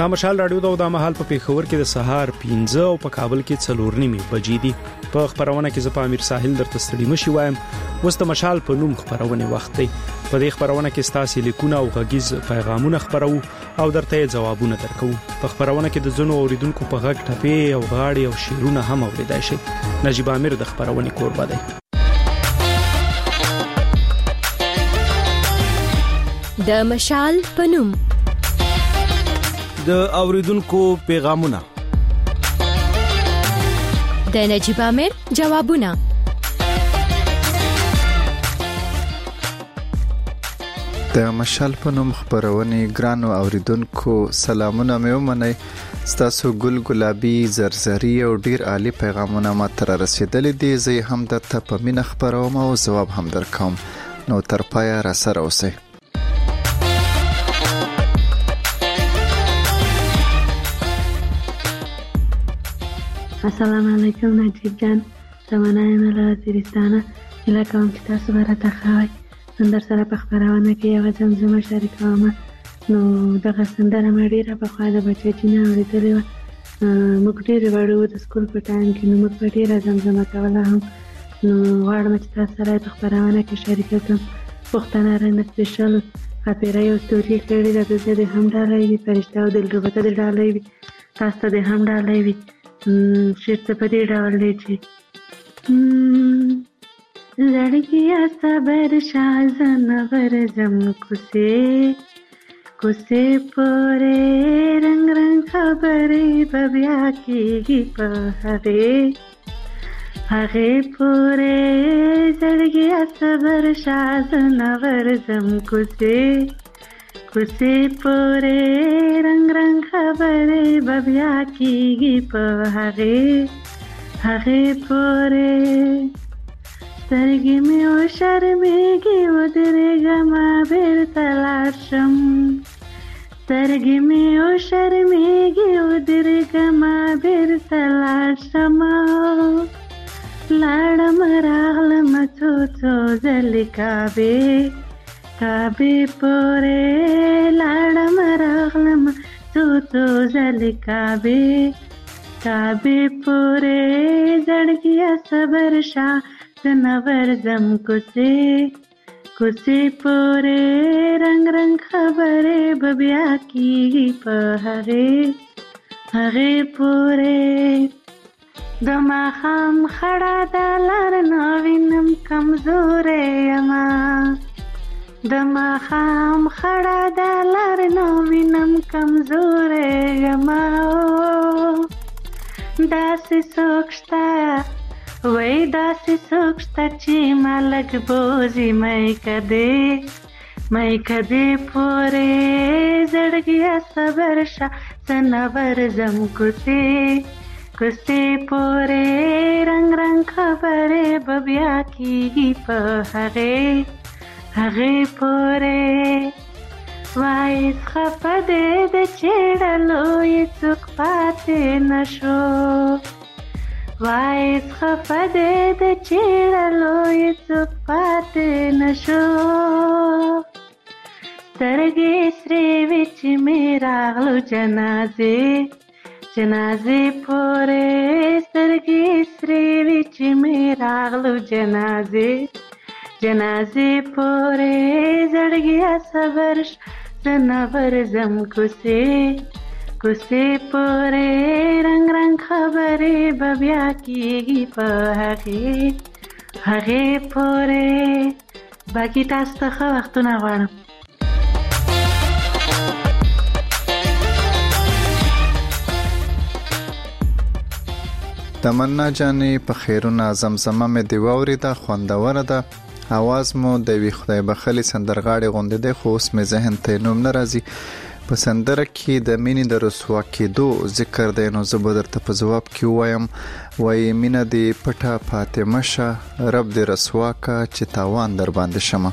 دا مشال رادیو دا د مهال په پیښور کې د سهار 15 او په کابل کې 4:30 بجې دي. په خبرونه کې زه امیر ساحل درته ستړي مشي وایم. وست مشال په نوم خبرونه وخت دی. په دې خبرونه کې ستاسو لیکونه او غږیز پیغامونه خبرو او درته جوابونه درکو. په خبرونه کې د زنو اوریدونکو په غږ ټپې او غاړي او شیرونه هم اوریدای شي. نجیب امیر د خبرونه کوربه دی. د مشال په نوم د اوریدونکو پیغامونه، د نجیب امیر جوابونه. د مشال په نوم خبرونه ګرانو اوریدونکو سلامونه مې ومنئ. ستاسو ګل ګلابي زرزري او ډیر عالی پیغامونه ما تر رسیدلې دي. زه هم د ته په مینه خبروم او جواب هم درکوم. نو تر پایه را سره اوسئ. السلام علیکم نجیب جان، زمانه له وزیرستانه هیله کوم چې تاسو به راته ښه وای. نن در سره په خپرونه کې یوه زمزمه شریکوم. نو دغه سندره مې ډېره پخوا د بچه جینه اورېدلې وه. موږ ډېرې وړې وو د سکول په ټایم کې، نو موږ به ډېره زمزمه کوله هم. نو غواړم چې تاسو سره په خپرونه کې شریکه کړم. پښتانه رنګ سپیشل خاطره یو ستوري کړې ده، د دې هم ډالۍ وي، فرشته او دلربه ته د ډالۍ وي، تاسو ته د هم ډالۍ وي. شعر ته په دې ډول دی چې زړګیا صبر شاه زنور زم کوسه پورې رنگ رنگ خبرې به بیا کېږي په هغې پورې زړګیا صبر شاه زنور زم کوسه پورې رنگ رنگ خبرې به بیا کېږي په هغې پورې سترګې مې وشرمېږي ودرېږمه بېرته لاړ شم. سترګې مې وشرمېږي ودرېږمه بېرته لاړ شم. لاړم راغلم څو ځلې کعبې پورې لاړم راغلم څو ځلې کعبې پورې زړګیا صبر شاه زنور زم کوسه پورې رنگ رنگ خبرې به بیا کېږي په هغې پورې د ماښام خړه د لار نه وینم کمزورې یمه. د ماښام خړه د لار نه وینم کمزورې یمه. داسې څوک شته وای داسې څوک شته چې ما لږ بوځي مې کدې پورې زړګیا صبر شه زنور زم کوسه پورې رنگ رنگ خبرې به بیا کېږي په هغې پورې. وایس خفه دې د چېړلو یې څوک پاتې نشو. وایس خفه دې د چېړلو یې څوک پاتې نشو. سترګې سرې وې چې مې راغلو جنازې پورې. سترګې سرې وې چې مې راغلو جنازې پورې زړګیا صبر زنور زم کوسه پورې رنگ رنگ خبرې به بیا کېږي په هغې پورې. باقي تاسو ته ښه وختونه غواړم. تمنا جانې په خیرونه زمزمه مې دی واورېده، خوندوره ده. आवाज مو د وی خدای بخلی سندرغاړي غونډې ده، خو اوس مې ذهن ته نوم نه راځي. په سندره کې د مینې د رسوا کېدو ذکر دی، نو زه به درته په ځواب کې وایم وایي مینه دې پټه فاطمه شه، رب دې رسوا کا چې تاوان در باندې شمه.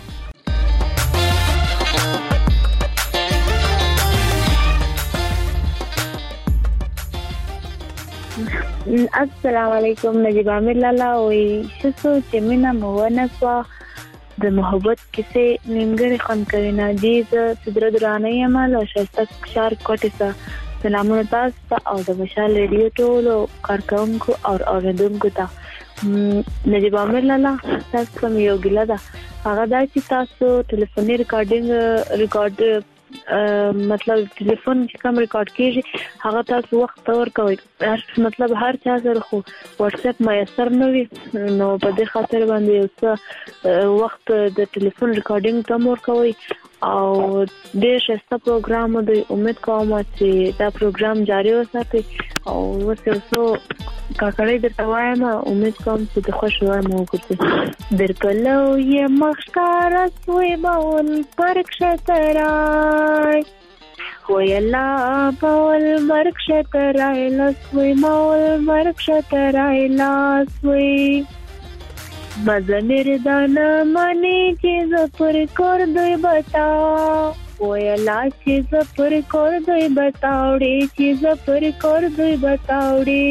السلام علیکم. نجیب امیر لالا وی شسو چې مینه مو ونسوا د محبت کیسې نیمګړې خوند کوي. نه دې زه صدره درانه یم له ښایسته ښار کوټې څخه سلامونه تاسو ته او د مشال ریډیو ټولو کارکونکو او اوریدونکو ته. نجیب عامر لالا تاسو کوم یو ګیله ده هغه دا چې تاسو ټلیفوني ریکارډ مطلب ټلیفون چې کوم ریکارډ کیږي هغه تاسو وخت ورکوي. مطلب هر چا سره خو واتس اپ میسر نه وي نو په دې خاطر باندې یو څه وخت د ټلیفون ریکارډینګ ته ورکوي او ډېر ښه پروګرام دی. امید کوم چې دا پروګرام جاری وساتي او وسو کاکړې درته وایم امید کوم چې د خوشو مو وکړي. درپلو یې مخکار سوی باول پرک شترای ویلا باول مرک شترای لسوی باول مرک شترای لاسوی مزمیر دانا مانی چیز پر کر دوی بتا ویلا چیز پر کر دوی بتاوڑی چیز پر کر دوی بتاوڑی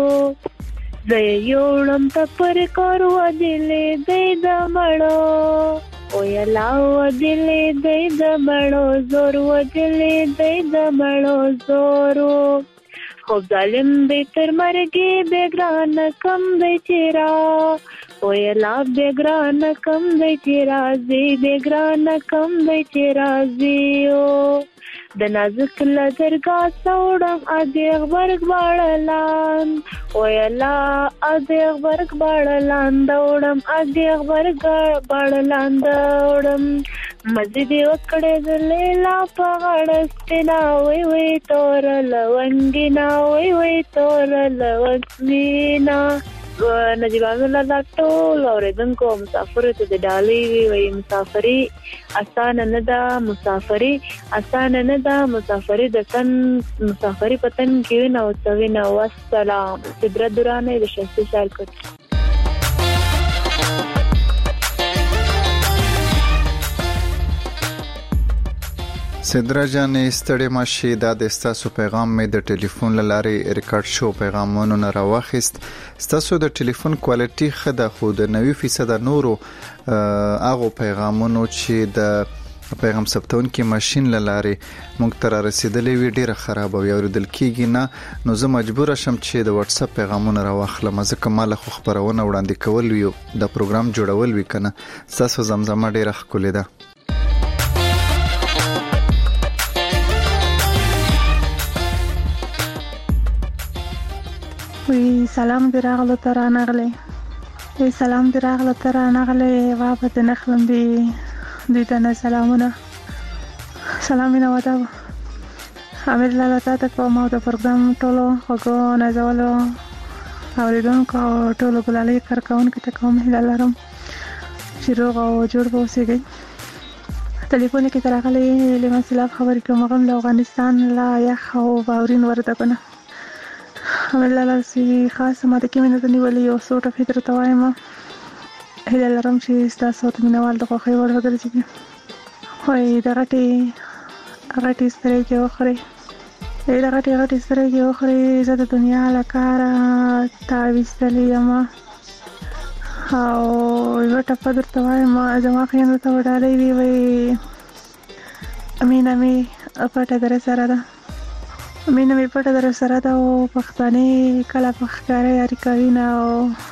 زیوڑم تا پر کر و دلی دی دمڑو ویلا و دلی دی دمڑو زور و دلی دی دمڑو زورو خوب ظالم دی تر مرگی بیگران کم دی چیرا ویلا بیگران کم دی چیرازی بیگران کم دی چیرازیو د نازک لدرگا سوڑم ادیغ برگ باڑلان ویلا ادیغ برگ باڑلان دوڑم ادیغ برگ باڑلان دوڑم مزیدی وکڑی دلیلا پغڑستینا وی وی تور لونگینا وی وی تور لونگینا. نجیب عامر لالا ټول اوریدونکو مسافر ته د ډالۍ وی مسافری اسانه نه ده مسافری اسانه نه ده مسافری د تن مسافری پتن کې نه وسوي نه. والسلام صبر درانه د شخصي شارکت. سدرا جانې ستړي ماشي دا د ستاسو پیغام مې د ټلیفون لارې ریکارډ شو پیغامونو نه راوخیست. ستاسو د ټلیفون کوالټي خده خو د 90% نورو هغه پیغامونو چې د پیغام ثبتون کې ماشين لارې مونږ تر رسیدلې وی ډیره خراب او اوریدل کیږي نه. نو زه مجبور شم چې د واتس اپ پیغامونه راوخلم ځکه مال خو خبرونه وړاندې کول وی د پروګرام جوړول وی کنه. تاسو زمزمه ډیره ښکلې ده. وی سلام دراغلو ترانغلی وی سلام دراغلو ترانغلی وابد نخلم بی دیدن سلامونه سلامونه ودا امیر لالا تا کوم او د پروګرام ټولو خوګو نازولو اوریدونکو ټولو ګلالي کارکونکو ته کوم هیله لرم چې روغ او جوړ اوسئ. ټلیفون کې تراغلی لمن سلام خبرې کوم غم له افغانستان لا یخ او باورین ورته کنه. امیر لالا سی خاص ماته کې مینه نیولې او سوټه فطر توایم هیله لرم چې تاسو ته مینوال د خوښي وړ وګرځي. وای د غټي سترګې کې وخري د غټي سترګې کې وخري زه د دنیا لکاره تاويستلې یم او یو ټپ درته وایم زما خیانت ته وډالې وی امینه می پټه در سره ده مینه می پټه در سره ده او پښتني کله پخکاره یاري کوي نه او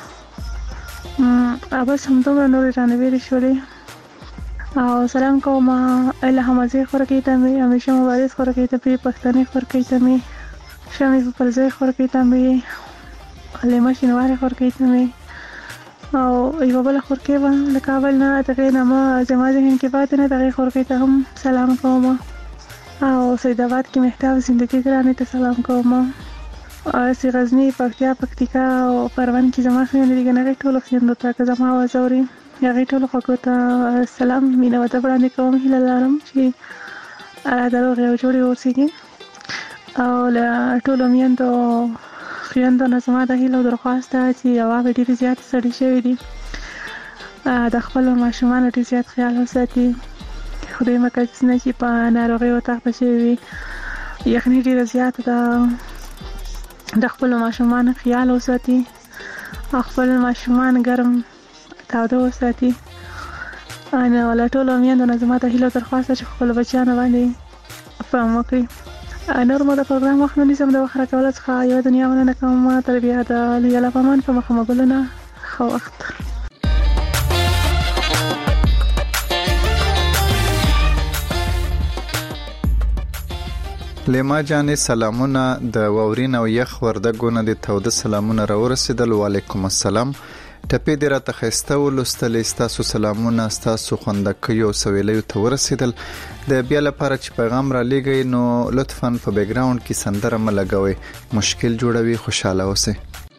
بس هم دومره نورې رانه ویلې شولې او سلام کوم الهام ازي خورکې ته مې همیشه مبارز خورکې ته په پښتني خورکې ته مې شمې په پرځای خورکې ته مې علما شینواره خورکې ته مې او یو بل خورکې و له کابل نه دغه نامه زما ذهن کې پاتې نه دغه خورکې ته هم سلام کوم او سیدآباد کې مهتاب زندگی ګرانې ته سلام کوم او سی غزنی پکتیکا او پروان کې زما خیانت دي کنه ټول خیانت ته که زما आवाज اوري هغه ټول خلکو ته سلام مینه وته وړاندې کوم هیله لرم چې دروغ یو جوړي اوسېږي او له ټولو میندو خیانت نه زما د هیله درخواست ده چې یو ډېر زیات سړي شوی دي د خپل ماشومان ډېر زیات خیال وساتي. خدای مکه چې په ناروغي او تخت شوی یخني ډېر زیات ده د خپل ماشومان خیال وساتي خپل ماشومان ګرم تاوده وساتي. انا ولا ټول میندو نه زما ته هیله درخواست چې خپل بچیانو باندې پام وکړي نور مو د پروګرام وخت نشم د وخت راکول څخه یو دنیا ونه کوم تر بیا د لیلا پمان په مخه مګلونه خو وخت لیما جانې سلامونه د واورین او یخ وردګونه د توده سلامونه راورسېدل. وعلیکم السلام. ټپې دې راته ښایسته ولوستلې. ستاسو سلامونه ستاسو خوندکیو او سویلیو ته ورسېدل. د بیا لپاره چې پیغام را لیږئ نو لطفاً په بیک ګراوند کې سندره مه لګوئ، مشکل جوړوي. خوشاله اوسئ.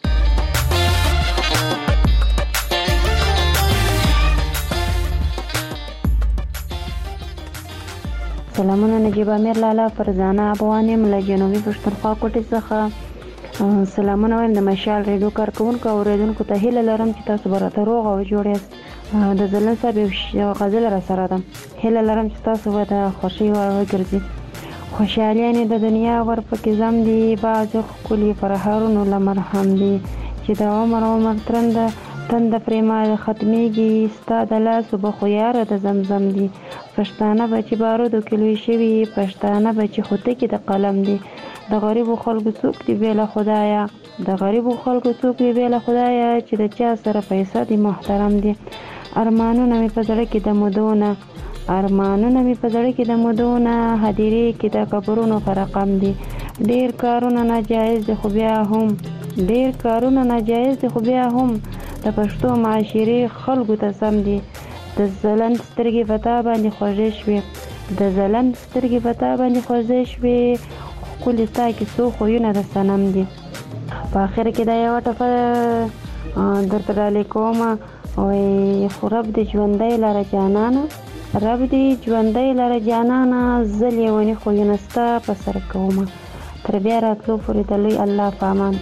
سلامونه نجیب امیر لالا فرزانه افغانیم له جنوبي پښتونخوا کوټې څخه. سلامونه وایم د مشال ریډیو کارکونکو او اوریدونکو ته هیله لرم چې تاسو به راته روغ او جوړ یاست. د زلن صاحب یو غزل را سره ده، هیله لرم چې تاسو به د خوښۍ وړ وګرځي. خوشحالیانې د دنیا ورپکې زم دي، بعضې ښکلي پرهارونو له مرهم دي، چې د عمر تنده پرېما ختمیږي، ستا د لاسو به خو یاره د زمزم دي. پښتانه به چې بارودو کې لوی شوي، پښتانه به چې خوتکې د قلم دي. د غریبو خلکو څوک دی بې له خدایه، د غریبو خلکو څوک دی بې له خدایه، چې د چا سره پیسه دی محترم دی. ارمانونه مې په زړه کې د مودونه، ارمانونه مې په زړه کې د مودونه، هدیرې کې د قبرونو په رقم دي. ډېر کارونه ناجایز دي خو بیا هم، ډېر کارونه ناجایز دي خو بیا هم د پښتو معاشرې خلکو ته سم دي. د ځلند سترګې په تا باندې خوږې شوې، د ځلند سترګې په تا باندې خوږې شوې، ښکلي ستا کیسو خویونه د صنم دي. په آخر کې دا یوه ټپه درته ډالۍ کومه، وایي خو رب دې ژوندی لره جانانه، رب دې ژوندی لره جانانه، زه لیوني خویونه ستا په سر کومه. تر بیا راتلو پورې د لوی الله په امان.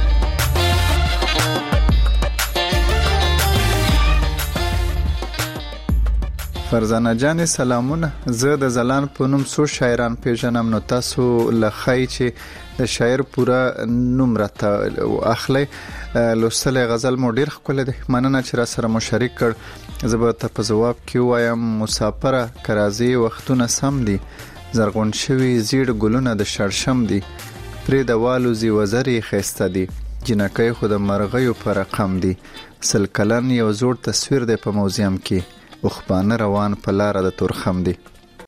فرزانه جانې سلامونه. زه د زلان په نوم څو شاعران پیژنم، نو تاسو لخی چې د شاعر پورا نوم راته اخلي. لوستل غزل مو ډیر ښکلی دی، مننه چې را سره مو شریک کړ. زه به ته په جواب کې وایم مسافره کرازي وختونه سم دي، زرغون شوي زیړ ګلونه د شړشم دي، پرې د والوزي وزرې ښایسته دي، جنکۍ خو د مرغیو په رقم دي، سل کلن یو زوړ تصویر دی په موزیم کې، وخبانه روان په لاره د تورخم دی.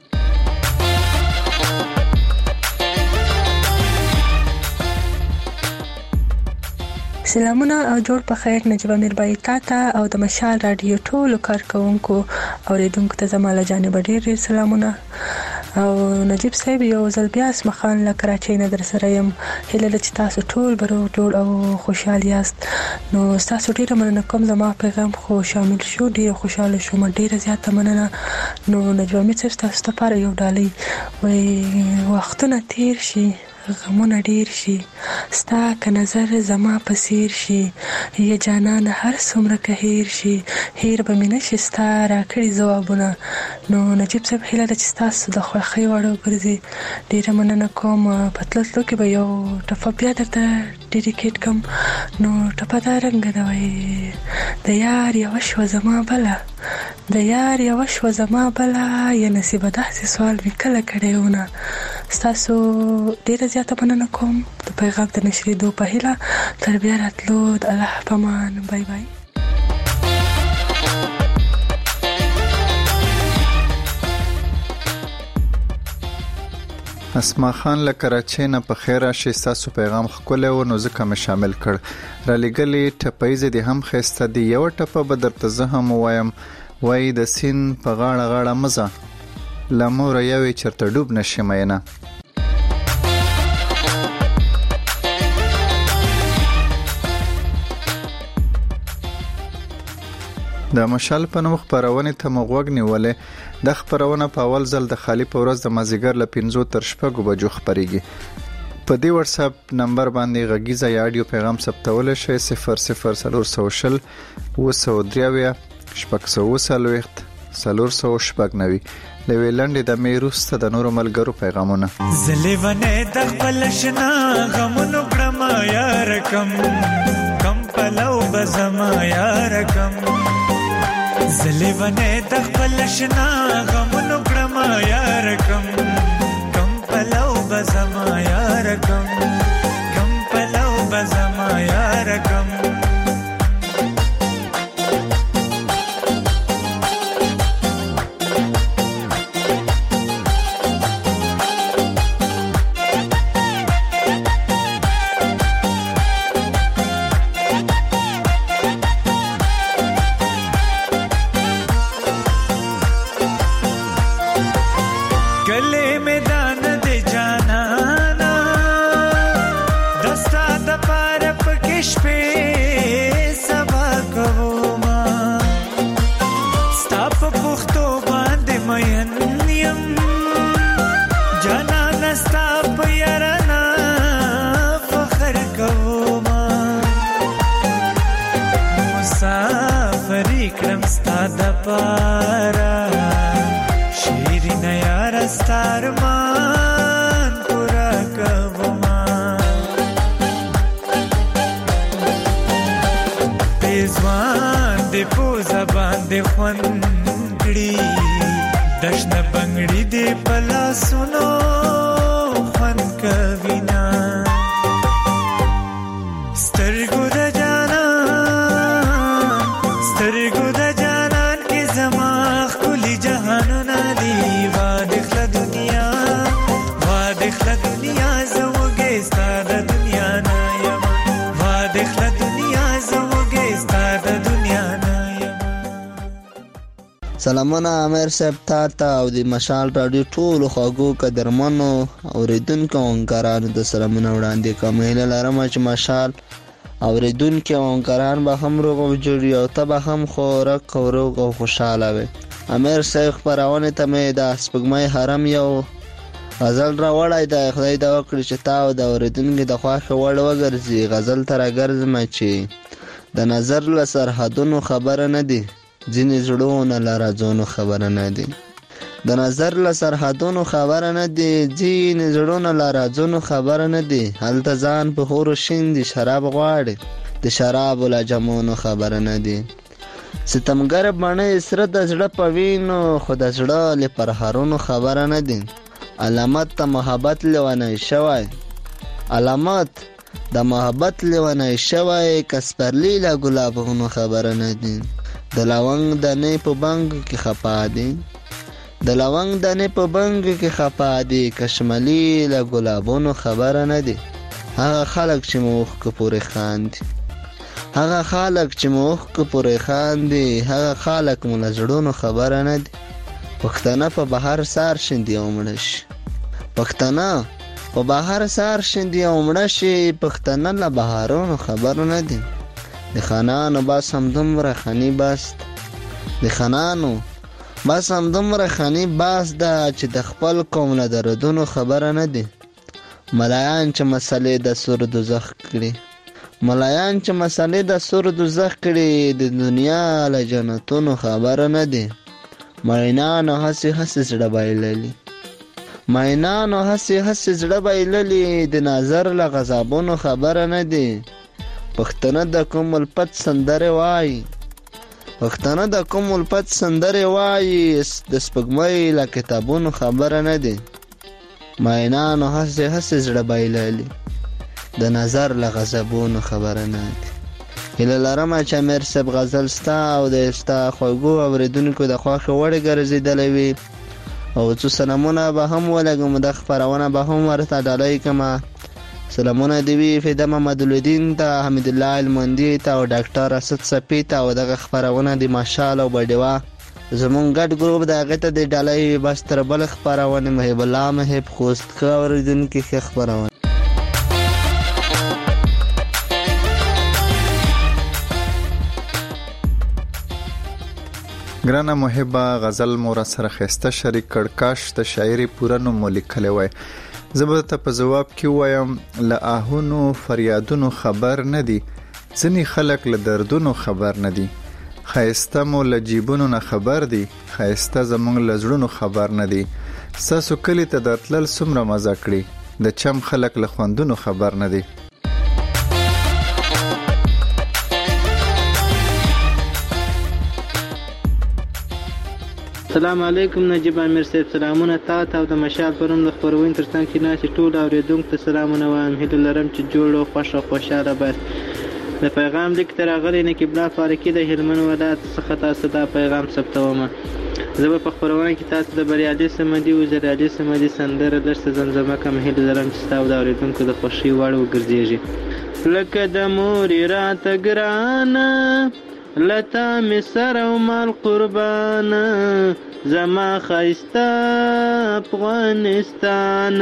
سلامونه او جوړ په خیر نجیب امیر بای تاته او د مشال رادیو ټولو کارکونکو اوریدونکو ته زما له جانبه ډیر سلامونه. او نجیب صاحب یو ځل بیا اسمخان له کراچۍ نه در سره یم، هیله ده چې تاسو ټول به روغ جوړ او خوشحال یاست. نو تاسو ډیره مننه کوم، زما پیغام خو شامل شو، ډیره خوشاله شوم، ډیره زیاته مننه. نو نجیب امیر صاحب تاسو لپاره یو ډالۍ وایي وختونه تیر شي غمونه ډیر شي، ستا که نظر زما په څیر شي، یا جانان هر څومره که هیر شي، هیر به مې نشي ستا راکړي ځوابونه. نو نجیب صاحب هیله ده چې تاسو د خوښۍ وړ وګرځي. ډیره مننه کوم. په تلو کې به یو ټپه بیا درته ډیډیکیټ کړم. نو ټپه دا رنګه ده، وایي د یار یوه شوه زما بله، د یار یوه شوه زما بله، یا نصیبه داسې سوال مې کله کړی ونه. ستاسو ډیره زیاته مننه کوم د پیغام د نشریدو په هیله. تر بیا راتلو د الله په امان. بای بای. اسما خان له کراچۍ نه په خیر راشي. تاسو پیغام ښکلی و نو ځکه مې شامل کړ. را لېږلې ټپیزې دي هم ښایسته دي. یوه ټپه به درته زه هم ووایم، وایي د سیند په غاړه غاړه مزه، له موره یوې چېرته ډوب نشي مینه. د مشال په نوم خپرونې ته مو غوږ نیولې. د خپرونه په اول ځل د خالی په ورځ د مازیګر له 5 تر 6 بجو خپریږي. په دې واتساپ نمبر باندې غږیزه یا اډیو پیغام ثبتول شي 00400 203 شپږ 490 لوي لنډې د میروسته د نورو ملګرو پیغامونه. زلیونه د خپلشنا غمونو کړم یار کم کم پلو بزما یار کم. زلیونه د خپلشنا غمونو کړم یار کم کم پلو بزما یارکم کم پلو بزما یارکم دشنا بنگړي دې پلا سنو خون کوینا سترګو د جانان کې زما خولي جهانونه دی وا دخله دنیا زوګې ستاره دنیا نه یم وا دخله دنیا زوګې ستاره دنیا نه سلامونه امیر صاحب تا او د مشال رادیو ټولو خواږو قدرمنو اوریدونکو همکارانو ته سلامونه وړاندې کوم. هیله لرم چې مشال اوریدونکي او همکاران به هم روغ او جوړ وي او ته به هم خوراک او روغ او خوشحاله وي. امیر صاحب خپرونې ته مې د سپوږمۍ حرم یو غزل راوړی دی. خدای دې وکړي چې تا او د اوریدونکي د خوښې وړ وګرځي. غزل ته راګرځمه چې د نظر له سرحدونو خبره نه دي، ځینې زړونه له رازونو خبره نه دي. د نظر له سرحدونو خبره نه دي، ځینې زړونه له رازونو خبره نه دي. هلته ځان په خورو شین دي، شراب غواړي، د شرابو له جامونو خبره نه دي. ستمګر بڼې سره د زړه په وینو، خو د زړه له پرهارونو خبره نه دي. علامت د محبت لیونی شوی، علامت د محبت لیونی شوی، کسپرلی له ګلابونو خبره نه دي. د لونګ دانې په بنګ کې خپا دي، د لونګ دانې په بنګ کې خپا دي، کشملی له ګلابونو خبره نه دي. هغه خلک چې موخ کو پورې خاندي، هغه خلک چې موخ کو پورې خاندي، هغه خلک مو له زړونو خبره نه دي. پښتانه په بهر سار شندي او مړه شي، پښتانه په بهر سار شندي او مړه شي، پښتانه له بهارونو خبره نه دي. د خانانو بس هم دومره خني بست، د خانانو بس هم دومره خني بست ده چې د خپل قوم له دردونو خبره نه دي. ملایان چې مسلې د سور دوزخ کړي، ملایان چې مسلې د سور دوزخ کړي، د دنیا له جنتونو خبره نه دي. مینانو هسې هسې زړه بایللي، مینانو هسې هسې زړه بایللي، د نظر له غضبونو خبره نه دي. پښتانه د کوم الفت سندرې وایي، پښتانه د کوم الفت سندرې وایي، د سپوږمۍ له کتابونو خبره نه دي. مینانو هسې هسې زړه بایللي، د نظر له غضبونو خبره نه دي. هیله لرم چې امیر صاحب غزل ستا او د ستا خوږو اوریدونکو د خوښې وړ ګرځېدلی وي او څو سلامونه به هم ولګم، د خپرونه به هم ورته ډالۍ کړمه. سلامونه دی وی فیده محمد الدین ته، حمید الله المندي ته او ډاکټر اسد صفی ته، او دغه خپرونه د ماشال او بډیوا زمون ګډ ګروپ د هغه ته د ډالۍ بس تر بل خپرونه محب الله محب خوست کا اوریدونکو ښه خپرونه. ګرانه محبه غزل مور سره خسته شریک کړکاش د شاعري پوره نو ملکلې وای. زه ته په جواب کې وایم له آهونو فریادونو خبر نه دي، ځینې خلک له دردونو خبر نه دي. خایسته مو له جیبونو نه خبر دي، خایسته زمونږ له زړونو خبر نه دي. ستاسو کلي ته درتلل څومره مزه کړي، د چم خلک له خوندونو خبر نه دي. السلام علیکم نجیب امیر صاحب. سلامونه تا ته او د مشال پرون د خپرونې ترڅنګ کې ناستې ټول اورېدونکو ته سلامونه وایم. هیله لرم چې جوړ او خوښ او خوشحاله باید. د پیغام لیک ته راغلی نقیب الله فاروقي د هلمند ولایت څخه تاسو دا پیغام ثبتوم. زه به په خپرونه کې تاسو د بریالي صمدي او زریالي صمدي سندره درسته زمزمه کوم. هیله لرم چې تاسو د اورېدونکو د خوښۍ وړ وګرځېږي. لکه د مورې راته ګرانه لتا می سر او مال قربانه زما ښایسته افغانستان.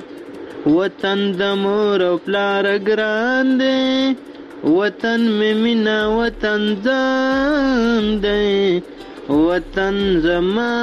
وطن د مور او پلار ګران دی وطن می مینا وطن ځان دی وطن زما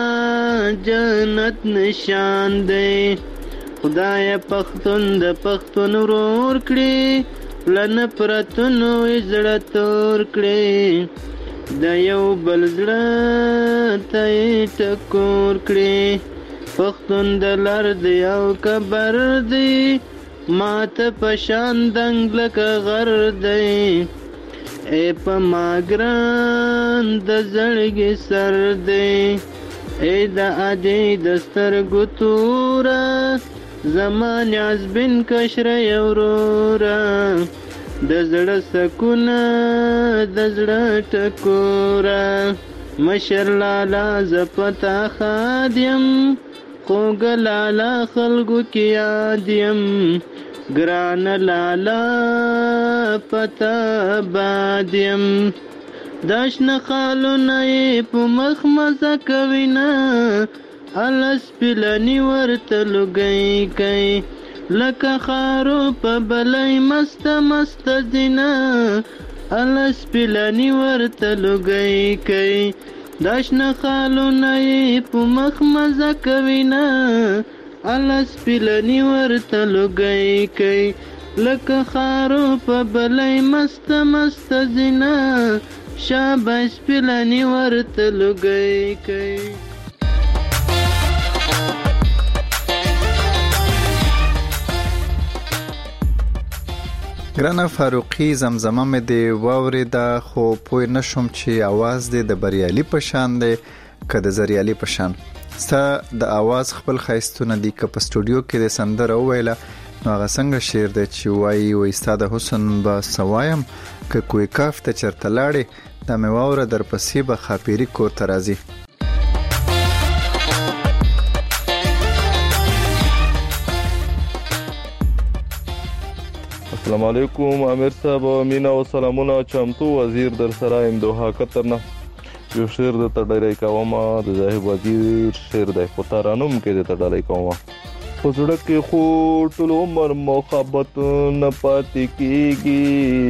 جنت نشان دی. خدای پښتون د پښتون ورور کړي لن پرتونو زړه تور کړي د یو بل زړه ته ټکور کړي. پښتون د لر دی او کبر دی ماته پشان دنګ لکه غر دی. ای په ما ګران د زړګي سر دی ای د اجي د سترګو توره زما نیازبین کشره ورورا د زړه سکونه د زړه ټکوره. مشر لالا زپتا خادیم خوږ لالا خلکو کې یاد یم ګران لالا پتا باد یم. دا شنه خالونه یې په مخ مزه کوینه الس پلنی ورته لګی کوي لکه خارو په بلای مست مست زینا الس پلنی ورته لګی کوي. داشنه خالونه یې په مخ مزه کوینه الس پلنی ورته لګی کوي لکه خارو په بلای مست مست زینا شاباش پلنی ورته لګی کوي. ګرانه فاروقي زمزمه مې دی واورېده خو پوه نشم چې आवाज دې د بریالي په شان دی که د زریالي په شان. ستا د आवाज خپل ښایستونه دي که په سټوډیو کې د سندره وویله نو هغه څنګه شعر دی چې وایي ستا د حسن به څه وایم که کوی کاف ته چېرته لاړې دا مې واوره درپسې به خاپیري کور ته راځي. السلام علیکم امیر صاحب مینا او سلامونه. چمتو وزیر در سره ام دوها قطر نه یو شعر د تډړې کوم د زاهب وزیر شعر د پتارانم کې د تډړې کوم. پزړه کې خو ټول عمر محبت نه پاتې کیږي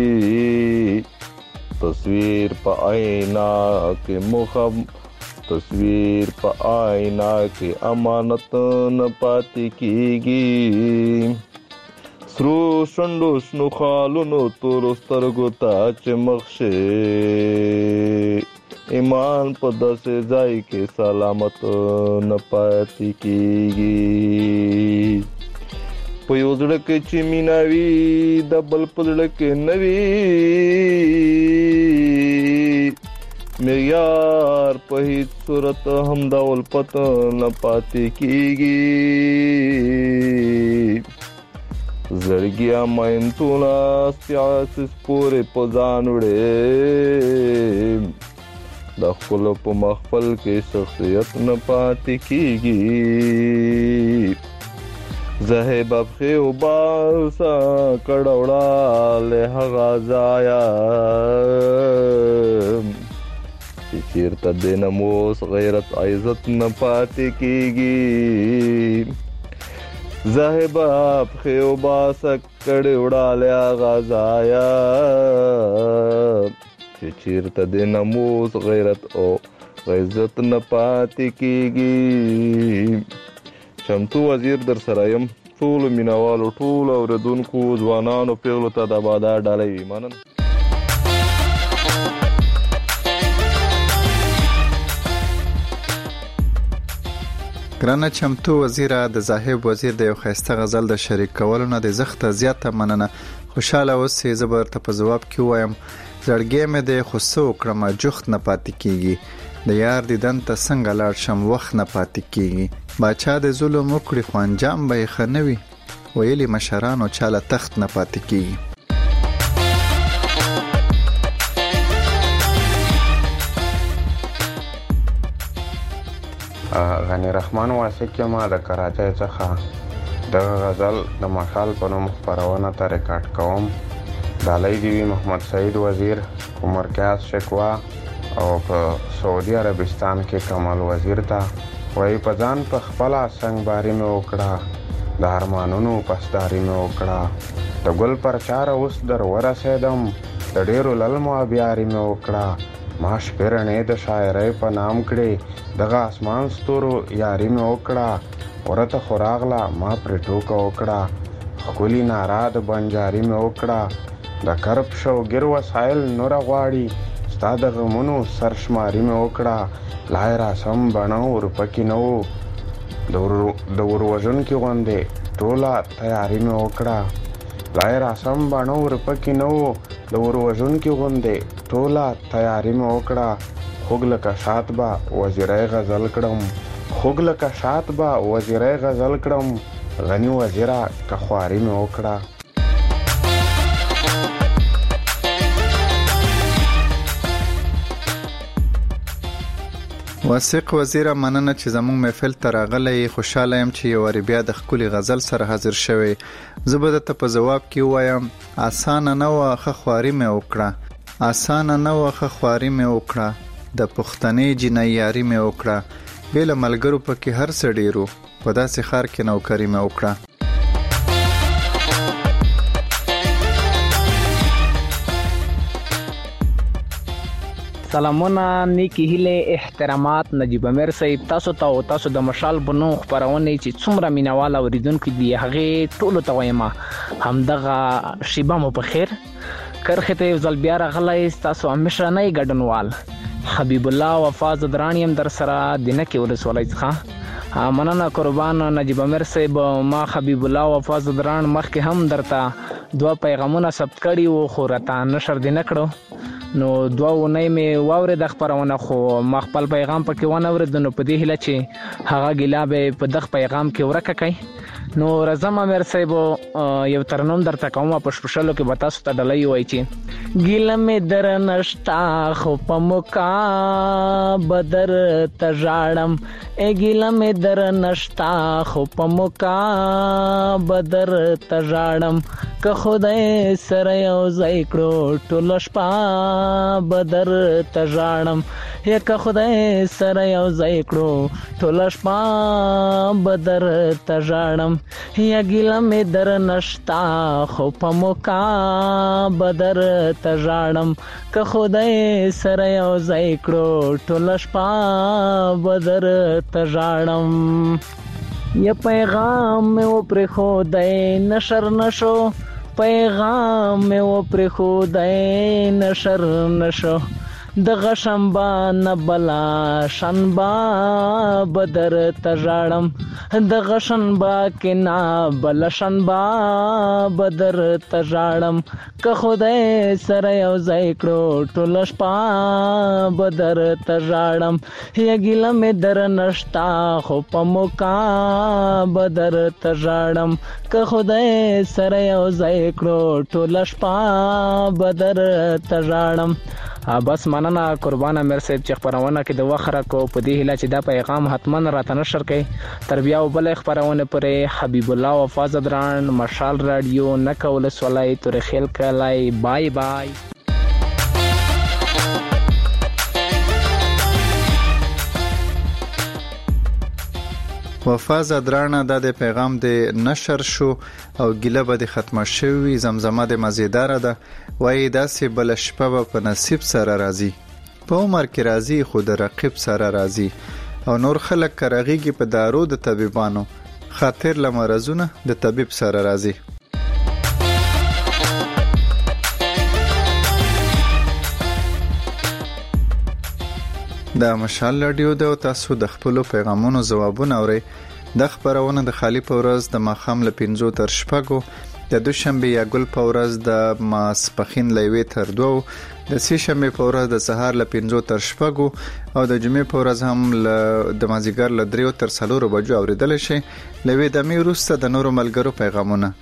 تصویر په آئینه کې امانت نه پاتې کیږي. سرو شندو شنو خالونو تورو سترګو ته چې مخشه ایمان په داسې ځای کې سلامت نه پاتې کیږي. په یو زړه کې چې مینه وي د بل په زړه کې نه وي معیار په هیڅ صورت هم د الفت نه پاتې کیږي. زړګیا مینتونه سیاسس پورې په ځان وړې د خپل په مخفل کې شخصیت نه پاتې کیږي. زهب ابخې او باسا کړوړه له هغه ځایه چې چېرته د ناموس غیرت عزت نه پاتې کیږي. زاهباب خیو باسک کڑی اڑالی آغا زایا چی چیرتا دی نموز غیرت او غیزت نپاتی کیگی. چمتو وزیر در سرایم ټول مینوالو ټول اوریدونکو ځوانانو پیغلو ته د بادار ډالۍ وي. مننه. ګرانه چمتو وزیره د زاهب وزیر د یو ښایسته غزل د شریک کولو نه د زخته زیاته مننه. خوشاله اوسې. زه به ورته په ځواب کې ووایم زړګی مې دی خو څه وکړمه جخت نه پاتې کیږي د یار دیدن ته څنګه لاړ شم وخت نه پاتې کیږي باچا د ظلم وکړي خو انجام به یې ښه نه وي ویلي مشرانو چاله تخت نه پاتې کیږي. غنی رحمان واسق ما د کراچۍ څخه د غزل د مشال په نوم خپرونه ته ریکارډ کوم. ډالۍ دی محمد سعید وزیر عمر کیاس شکوا او په سعودي عربستان کې کمال وزیر ته وای په ځان په خپل څنګه باري مې وکړه د ارمانونو پسداري مې وکړه د ګل پر چار اوس در ورسېدم د ډېرو للمو بیاري مې وکړه ما شپرنې د شاعرۍ په نام کړې دغه اسمان ستورو یاري مې وکړه ورته خوراغله ما پرې ټوکه وکړه ښکلي ناره د بنجاري مې وکړه د کرب شوګر وسایل نوره غواړي ستا د غمونو سرشماري مې وکړه لای راسم بڼه ورپکې نه و د وروژونکي غوندې ټوله تیاري مې وکړه لای راسم بڼه ورپکې نه و د وروژونکي غوندې ټوله تیاري مې وکړه خوږ لکه شات به وزیری غزل کړم خوږ لکه شات به وزیری غزل کړم غني وزیره که خواري مې وکړه. واسق وزیره مننه چې زموږ محفل ته راغلی خوشاله یم چې یو واری بیا د ښکلي غزل سره حاضر شوی. زه به درته په ځواب کې ووایم اسانه نه وه ښه خواري مې وکړه اسانه نه وه ښه خواري مې وکړه د پښتنې جینۍ یاري مې وکړه بې له ملګرو پکې هر څه ډېرو په داسې ښار کې نوکري مې وکړه. سلامونه نیکی هیله احترامات نجیب امیر صاحب تاسو ته او تاسو د مشال بنو خبرونه چې څومره مینوال اوریدونکو دی هغه ټولو ته وایم همدغه شیبه مو په خیر کرخه ته ځل بیا راغلی تاسو همیشه نه ګډنوال حبیب الله وفاز درانیم در سره دینه کې ولسوالۍ څخه مننه قربان نجیب امیر صاحب ما حبیب الله وفاز دران مخکې هم درته دوه پیغامونه ثبت کړي وو خو راته نشر دی نه کړو نو دوه ونې مې واورې د خبرونه خو ما خپل پیغام پکې ونه اورېد نو په دې هیله چې هغه ګیلا به په دغه پیغام کې ورکه کوي. نو رضا امیر صاحب یو ترنم درته کوم په شپشلو کې به تاسو ته ډالۍ وای چې ګیله مې در نشتا خو په موکا بدر تژاړم ګیله مې در نشتا خو په موکا بدر تژاړم که خدای سره یو ځای کړو ټوله شپه بدر تژاړم یا که خدای سره یو ځای کړو ټوله شپه بدر تژاړم یا ګیله مې در نشتا خو په موکا بدر تژاړم که خدای سره یو ځای کړو ټوله شپه بدر تژاړم یا پیغام مې وپرېښودی نشر نشو پیغام مې وپرېښودی نشر نشو دغه شنبه نه بلا شنبه بدر تژاړم دغه شنبه کې نه بلا شنبه بدر تژاړم که خدای سره یو ځای کړو ټوله شپه بدر تژاړم یا ګیله مې در نشتا خو په موکا بدر تژاړم که خدای سره یو ځای کړو ټوله شپه بدر تژاړم. بس مننه قربان امیر صاحب چې خبرونه کې د وخره کو په دې هله چې دا پیغام حتما راته نشر کړي تر بیا وبل خبرونه پرې حبیب الله وفاز دران مشال رادیو نکول سولای تر خیل کلای بای بای. وفاز درانه د پیغام د نشر شو او ګیله به د ختمه شوی زمزمه د مزیدار ده وای داسې بل شپه په نصیب سره راځي په عمر کې راځي خو د رقیب سره راځي او نور خلک کرغیږي په دارو د طبيبانو خاطر لمرزونه د طبيب سره راځي. دا مشال رادیو د تاسو د خپل پیغامونو ځوابونه اوري د خبرونه د خالی په ورځ د ماخام ل 5 تر شپږو د دوشنبه یا ګل په ورځ د ماسپخین له 1 تر 2، د سه شنبه په ورځ د سهار له 5 تر 6 او د جمعې په ورځ هم د مازیګر له 3 تر 4 بجو اوریدل شي. لوي د می وروسته د نورو ملګرو پیغامونه.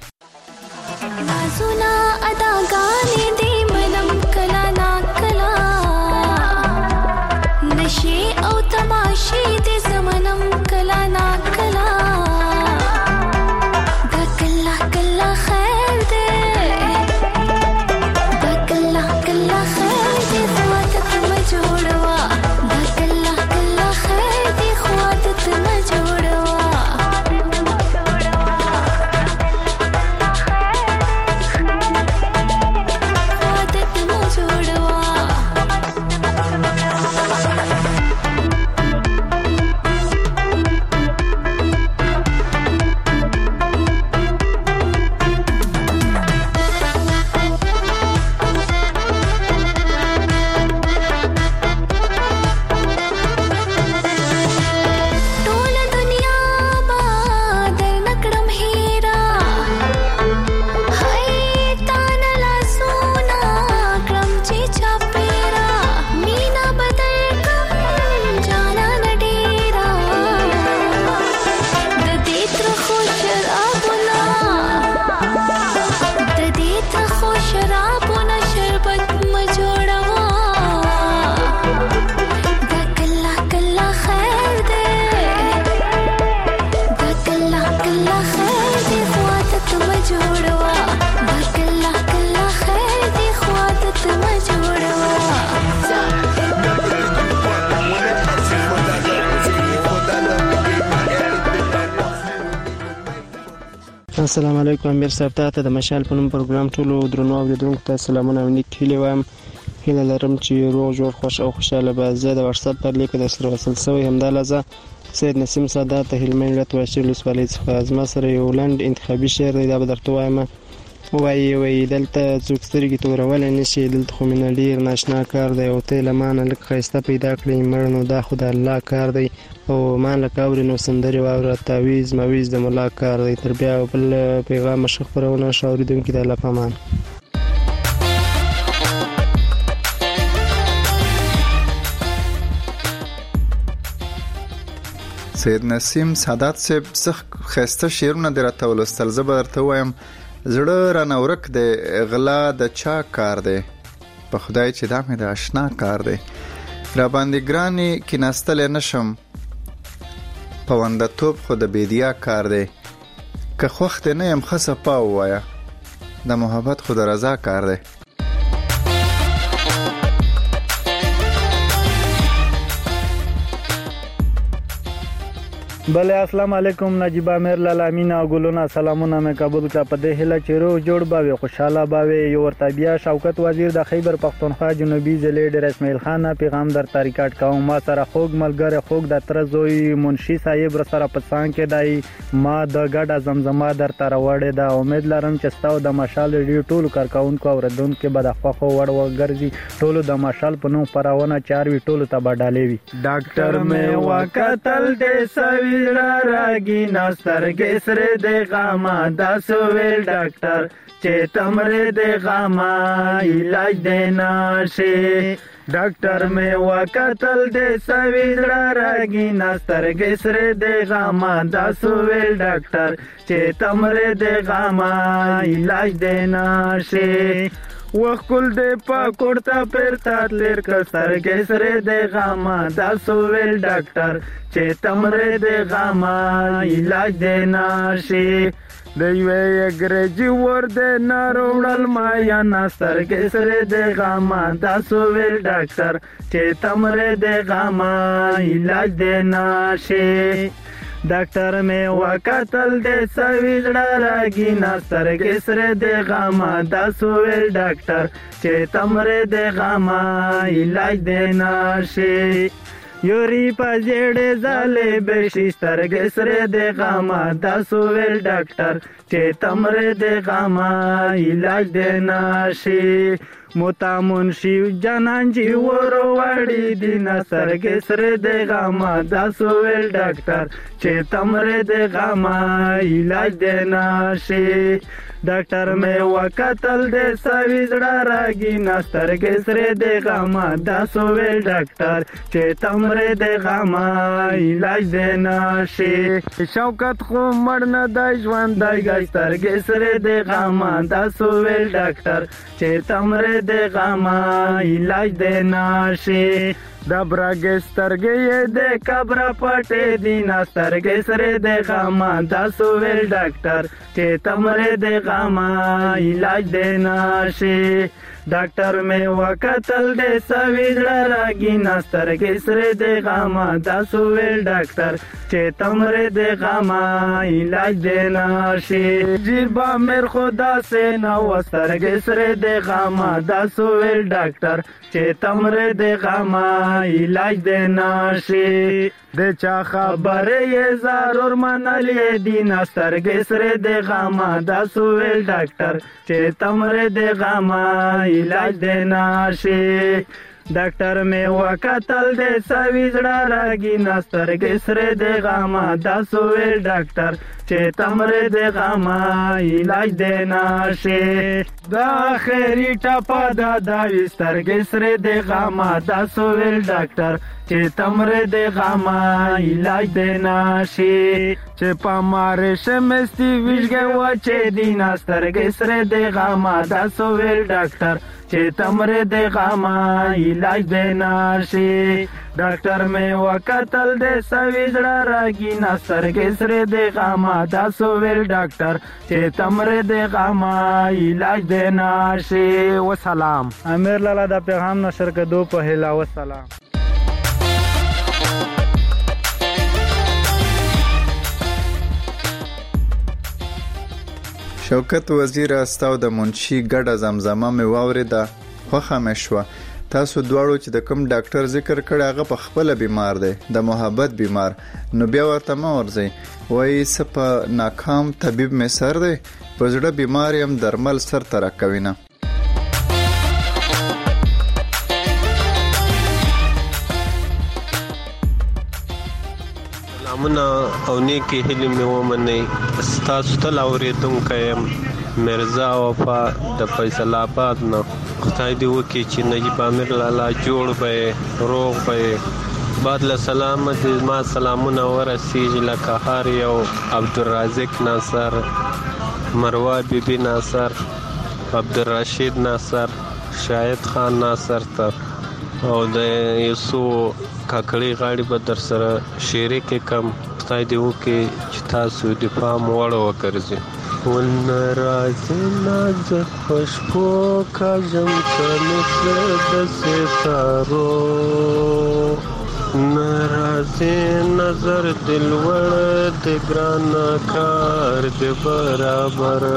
السلام علیکم. امیر صاحب ته د مشال په نوم پروګرام ټولو درنو اوریدونکو ته سلامونه او نیک هیلې وایم. هیله لرم چې روغ جوړ خوش او خوشاله به. زه د واتس اپ پر لیک د سره وصل شوی همدا لحظه سید نسیم سادات هلمند ولایت واشر ولسوالۍ څخه زما سره یو لنډ انتخابي شعر دی، دا به درته وایم. وایي دلته څوک سترګې تورولی نشي، دلته خو مینه ډېر ناشنا کار دی، او ته له مانه لږ ښایسته پیدا کړې مړ، نو دا خو د الله کار دی، او ما لکه اورې نو سندرې واوره، تاویز مویز د ملا کار دی. تر بیا بل پیغام ښه خپرونه ښه اورېدونکي د الله په امان. سید نسیم سادات صاحب څه ښایسته شعرونه دې راته ولوستل. زه به درته ووایم زړه رانه ورک دی، غلا د چا کار دی، په خدای چې دا مې د اشنا کار دی، را باندې ګرانې کیناستلی نشم، پونده‌توب خو د بیدیا کار دی، که خوښ دې نه یم ښه صفا ووایه، د محبت خو د رضا کار دی. بله السلام علیکم. نجیب امیر لالامین او ګلونه سلامونه مې قبول کړه. په دې هیله چې روغ جوړ باوي خوشاله باوي. یو ورته بیا شوکت وزیر د خیبر پختونخوا جنوبي ضلع ډیر اسماعیل خان پیغام درته ریکارډ کوم. ما سره خوږ ملګری خوږ د تر زوی منشي صاحب را سره په څنګ کې دی، ما د ګډه زمزمه درته راوړې ده. امید لرم چې تاسو د مشال ریډیو ټولو کارکونکو اوریدونکو به د خوښو وړ وګرځي. ټولو د مشال په نوم خپرونه چاروي ټولو ته به ډالې وي. ډاکټر مې وکتل دې سوي راگی نسترګې سره د غما دا سویل ډاکټر چې تمره د غما علاج دینا شي. ډاکټر مې وکتل د سوي راگی نسترګې سره د غما دا سویل ډاکټر چې تمره د غما علاج دینا شي. وخل دې پاکورتا پرتا تلر کسترګې سره د غما دا سویل ډاکټر چې تمره د غما علاج دینا شي. د یوې انګریزي ورده ناروړل ما یا نسترګې سره د غما دا سویل ډاکټر چې تمره د غما علاج دینا شي. ډاکټر مې وکتل د سوي زړه راګي نسترګې سره د غما دا سویل ډاکټر چې تمره د غما علاج دینا شي. یوري پځړې زاله بشي سترګې سره د غما دا سویل ډاکټر چې تمره د غما علاج دینا شي. موتا منشي جانان جی ورو وړي دینه سترګې سره د غما دا سویل ډاکټر چې تمره د غما علاج دینا شي ډاکټر مې وکتل د سوي زړه راګي نسترګې سره د غما دا سویل ډاکټر چې تمره د غما علاج دینا شي شوکت خو مړ نه د ژوند د سترګې سره د غما دا سویل ډاکټر چې تمره د غما علاج دینا شي د برګ سترګې د کبر پټې دینه سترګې سره د غما دا سویل ډاکټر چې تمره د غما علاج دینا شي ډاکټر مې وکتل د سوي زړه راګي نسترګې سره د غما دا سویل ډاکټر چې تمره د غما علاج دینا شي جیبا مر خدا سے نو سترګې سره د غما دا سویل ډاکټر چې تمره د غما علاج دینا شي د چا خبره یې ضرور منلې دي نسترګې سره د غما دا سویل ډاکټر چې تمره د غما علاج دینا شي ډاکټر مې وکتل د سوي زړه راګي نسترګې سره د غما دا سویل ډاکټر چې تمره د غما علاج دینا شي دا خیری ټپه دا سترګې سره د غما دا سویل ډاکټر چې تمره د غما علاج دینا شي چې پاماره شمستی ویژګه وچې دي نسترګې سره د غما دا سویل ډاکټر چې تمره د غما علاج دینا شي ډاکټر مې وکتل د سوي زړه راګي نسترګې سره د غما دا سویل ډاکټر چې تمره د غما علاج دینا شي وسلام امیر لالا دا پیغام نشر کدو په هلا وسلام شوکت وزیر استاو د منشي ګډه زمزمه مې واوریده خوښه مې شوه تاسو دواړو چې د کوم ډاکټر ذکر کړی هغه په خپله بیمار دی د محبت بیمار نو بیا ورته مه ورځئ وایي څه په ناکام طبیب مې سر دی په زړه بیمار یم درمل سر ته راکوي نه سلامونه او نیکی هیلې مې ومنئ ستاسو تل اورېدونکی یم مرزا وفا د فیصل آباد نه خدای دې وکړي چې نجیب امیر لالا جوړ به یې روغ به یې بعد له سلامه دې ما سلامونه ورسیږي لکه هر یو عبدالرازق ناصر مروه بیبي ناصر عبدالرشید ناصر شاهد خان ناصر ته او د یسو کاکړي غاړي به در سره شریک کم خدای دې وکړي چې تاسو د پام وړ وګرځئ ونرازي نازک خوشبو کاږم کمې د ستارو نرازي نظر دلوړ د ګران کار د برابر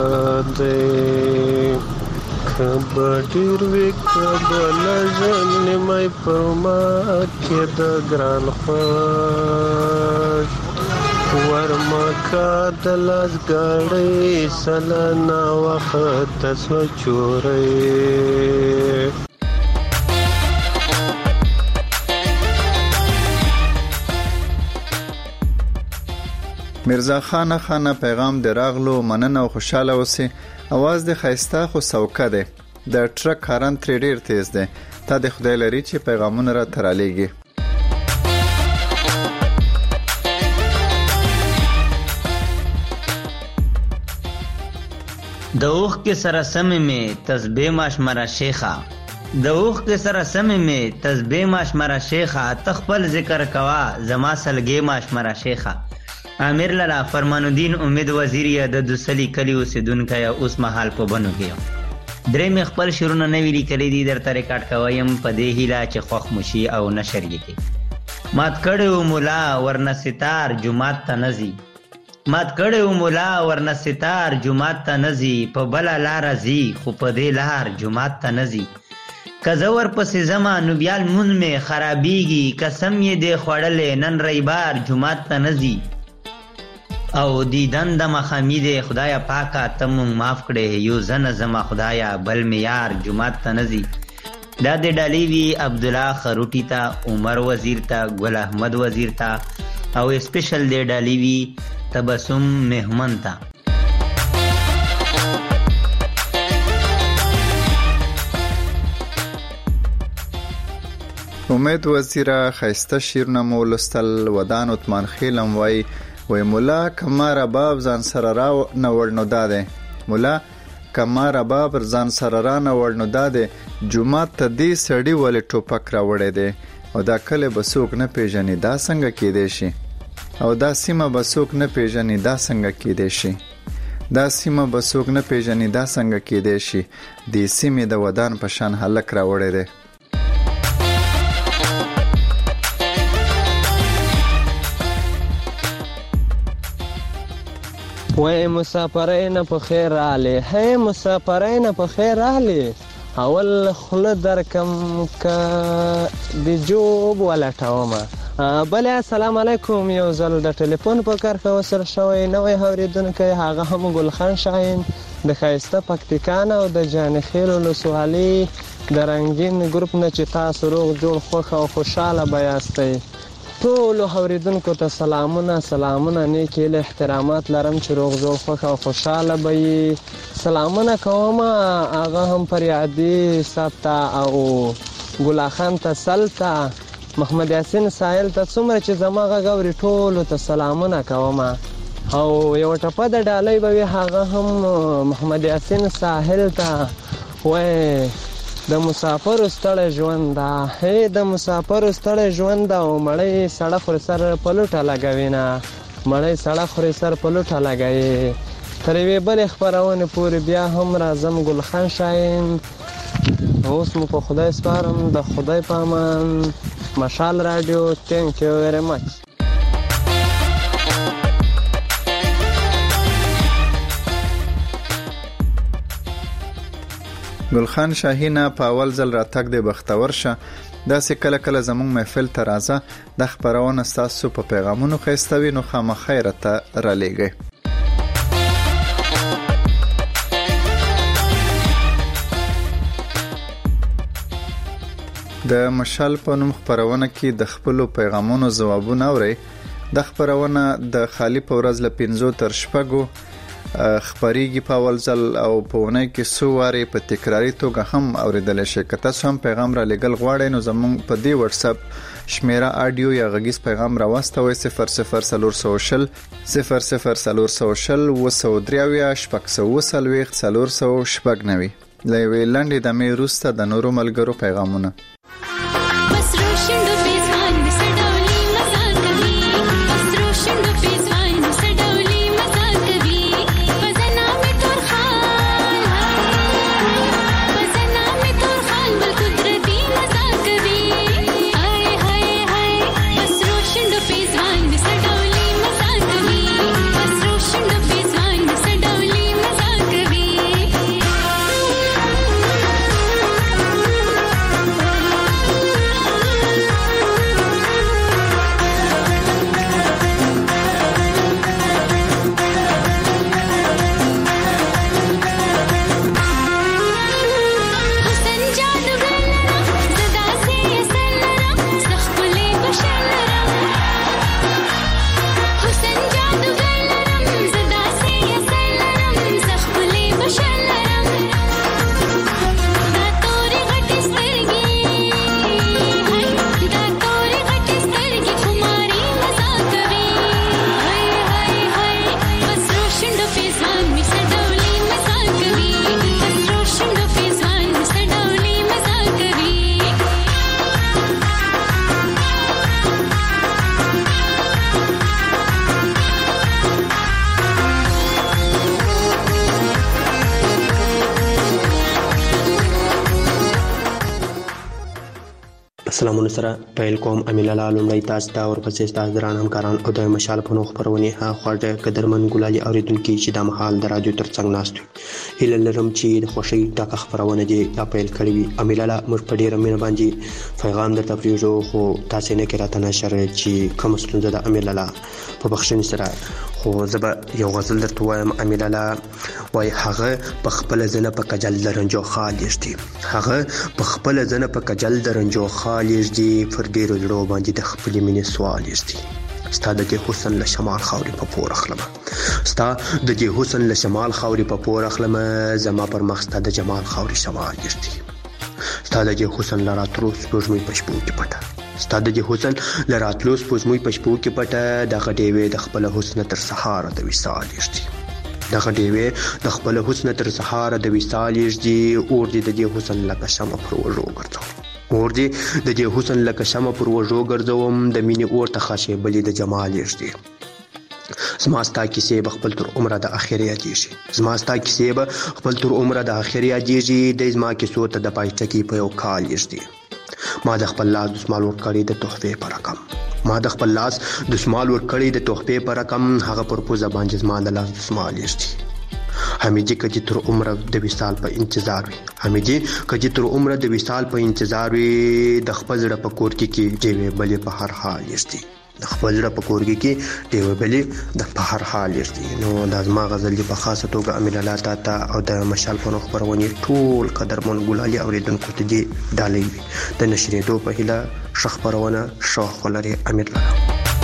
دی کبډیر وی کبل جنمای پرما کې د ګران خوش ورمکا د لاس ګړې سلنا وخت سو چورې مرزا خانه پیغام د راغلو مننه او خوشاله اوسئ اواز د خیسته خو سوکه ده د ټرک هارن تر ډیر تیز ده تا د خدای لري چې پیغامونه را ترالیږي د اوخ کې سره سمې مې تسبیح ماشمره شیخه د اوخ کې سره سمې مې تسبیح ماشمره شیخه تخپل ذکر کوا زما سلګې ماشمره شیخه امیر لالا فرمان الدین امید وزیر د دوسلی کلی اوسیدونکی اوس مهال په بنو کې درې مې خپل شعرونه نوي لیکلي دي درته ریکارډ کوم په دې هیله چې خوښ مو شي او نشر یې کړي مات کړی مولا ورنه ستار جومات ته نځي مات کړی مولا ورنه ستار جومات ته نځي په بله لاره ځي خو په دې لار جومات ته نځي که زه ورپسې ځمه نو بیا لمونځ مې خرابېږي قسم یې دی خوړلی نن ریبار جومات ته نځي او دیدن د مخامی دی خدایا پاکه ته مونږ معاف کړې یو زنه زما خدایا بل معیار جمعات ته نه ځي. دا د ډالۍ وي عبدالله خروټي ته، عمر وزیر ته، ګل احمد وزیر ته او سپیشل د ډالۍ وي تبسم مهمن ته. امید وزیره خیسته شیرونه مو لستل. ودان عثمان خیلم وای مولا کما رباب ځان سره را نوړ نو داده، مولا کما رباب ځان سره را نوړ نو داده، جمعات ته دې سړی ولې ټوپک را وړی دی او دا کله به څوک نه پیژني دا څنګه کېدی شي، او دا سیمه به څوک نه پیژني دا څنګه کېدی شي، دا سیمه به څوک نه پیژني دا څنګه کېدی شي، دې سیمې د ودان په شان هلک را وړی دی. وای مسافرین په خیر رالی، هی مسافرین په خیر رالی، اول خوله درکم که د جوب ولټومه. بله السلام علیکم، یو ځل د ټلیفون په کرښه وصل شوی نوی اورېدونکی هغه هم ګلخان شاهین د ښایسته پکتیکا نه او د جانخیل ولسوالي د رنګین ګروپ نه چې تاسو روغ جوړ خوښ او خوشحاله به یاستئ. ټولو اوریدونکو ته سلامونه نیک هیلې احترامات لرم چې روغ جوړ خوښ او خوشحاله به یې. سلامونه کوم هغه هم فریادي صاحب ته او ګلا خان ته سل ته محمد یاسین ساحل ته څومره چې زما غږ اوري ټولو ته سلامونه کوم. او یو ټپه د ډالۍ به وي هغه هم محمد یاسین ساحل ته وای د مسافر ستړی ژوند ده، هی د مسافر ستړی ژوند ده او مړی سړه خوري سر په لوټه لګوي نه، مړی سړه خوري سر په لوټه لګوي. تر یوې بلې خپرونې پورې بیا هم راځم ګلخان شاهین. اوس مو په خدای سپارم، د خدای په امان. مشال رادیو، تhank you very much. ګلخان شاهینه په اول ځل راتګ دی بختور شه. داسې کله کله زموږ محفل ته راځه، د خپرونه ستاسو په پیغامونو ښایستوي نو خامخا راته رالیږئ. د مشال په نوم خپرونه کې د خپلو پیغامونو ځوابونه اورئ. د خپرونه د خالی په ورځ له 5 تر 6 خبريږي په اول ځل او په ونه کې څو واره په تکراری توګه هم اوریدل شي. که تاسو هم پیغام را لګل غواړئ نو زموږ په دې واتس اپ شمیره اډیو یا غږیز پیغام را واستوئ 00400 00400 وسودریاویا شپږ سلويخ 490 لوي لنډې د مې روسته د نورو ملګرو پیغامونه. سلامونه سره پیل کوم. امین الله لومړی تاسو ته ورپسې تاسو دران همکاران او د مشال په نوم خبرونه خواږه قدرمن ګلالي اوریدونکو چې د مهال د رادیو ترڅنګ ناست وي. هیله لرم چې د خوشي ټاکه خبرونه دي پیل کړی وي. امین الله موږ په ډیره مینه باندې پیغام درته پریږو خو تاسو نه کړه نشر چې کوم ستونزه د امین الله په بخښنې سره خو زه به یو غزل درته وایم امین الله وایي هغه په خپله زنه په کجل د رنجو خالېږدي هغه په خپله زنه په کجل د رنجو خالېږدي پر ډېرو زړو باندې د خپلې مینې سوالېږدي ستا د دې حسن له شمال خاورې په پور اخلمه ستا د دې حسن له شمال خاورې په پور اخلمه زما پر مخ ستا د جمال خاورې سوالېږدي ستا د دې حسن له راتلو سپوږمۍ په شپو کې پټه ستا د دې حسن له راتلو سپوږمۍ په شپو کې پټه دغه ډېوې د خپله حسنه تر سهاره د وصال یږدي دغه ډېوې د خپله حسنه تر سهاره د وصال یږدي اور دې د دې حسن لکه شمع پر وږو ګرځوم اور دې د دې حسن لکه شمع پر وږو ګرځوم د مینې اور ته خاشېبلې د جمال یږدي زما ستا کیسې به خپل تر عمره د اخرې یادېږي زما ستا کیسې به خپل تر عمره د اخرې یادېږي دی زما کیسو ته د پایڅکې په یو کال یږدي ما د خپل لاس دسمال ورکړی د تحفې په رقم ما د خپل لاس دسمال ورکړی د تحفې په رقم هغه پر پوزه باندې زما د لاس دسمال یږدي حمیدي که دې تر عمره د وصال په انتظار وي حمیدي که دې تر عمره د وصال په انتظار وي د خپل زړه په کورګي کې ډېوې بلې په هر حال یږدي د خپل زړه په کورګي کې ډېوې بلې د په هر حال یږدي نو دا زما غزل دی په خاصه توګه امین الله تا او د مشال پنو خپرونې ټول قدرمن ګلالي اورېدونکو ته دې ډالۍ وي د نشرېدو په هیله ښه خپرونه شوق ولري امین الله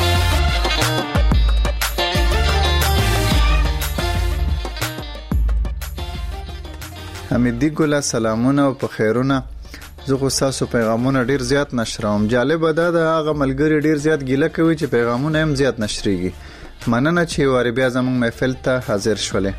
حمیدي ګله سلامونه او په خیرونه زه خو ستاسو پیغامونه ډیر زیات نشروم جالبه دا د هغه ملګري ډیر زیات ګیله کوي چې پیغامونه هم زیات نشریږي مننه چې واري بیا زموږ محفل ته حاضر شولې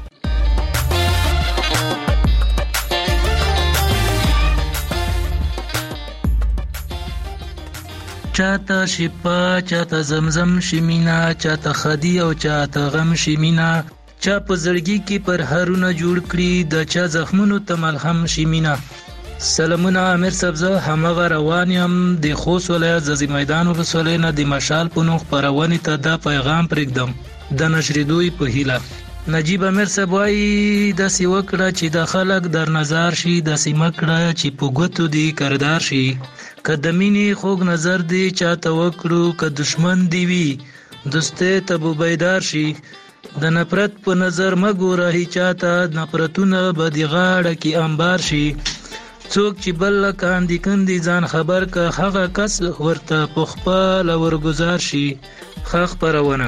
چاته شپه چاته زمزم شمینا چاته خدي او چاته غم شمینا چا په زړګي کې پر هرونه جوړ کړی د چا زخمونو ته ملهم شمینا سلامونه امیر سبزه همغه روان یم د خوست ولایت زازی میدان ولسوالۍ نه د مشال په نوم خپرونې ته دا پیغام پرېږدم د نشرېدو په هیله نجیب امیر صاحب وایي داسې وکړه چې د خلک در نظر شي داسې مه کړه چې په ګوتو دې کردار شي که د مینې خوږ نظر دې چاته وکړو که دشمن دې وي دوستۍ ته به بیدار شي د نفرت په نظر مه ګوره هیچاته نفرتونه به د غاړه کې انبار شي څوک چې بل کاندي کندي ځان خبر که هغه کس ورته په خپله ورګزار شي ښه خپرونه